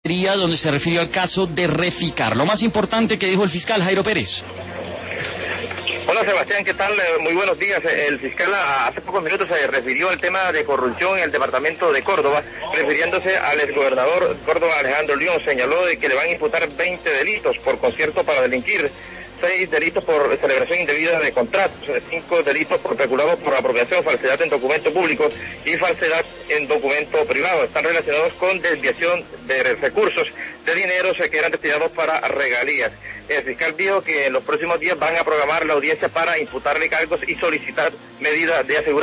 donde se refirió al caso de Reficar. Lo más importante que dijo el fiscal Jairo Pérez. Hola Sebastián, ¿qué tal? Muy buenos días. El fiscal hace pocos minutos se refirió al tema de corrupción en el departamento de Córdoba, refiriéndose al exgobernador de Córdoba, Alejandro León. Señaló de que le van a imputar 20 delitos por concierto para delinquir, 6 delitos por celebración indebida de contratos, 5 delitos por peculado por apropiación, falsedad en documento público y falsedad en documento privado. Están relacionados con desviación de recursos de dineros que eran destinados para regalías. El fiscal dijo que en los próximos días van a programar la audiencia para imputarle cargos y solicitar medidas de aseguramiento.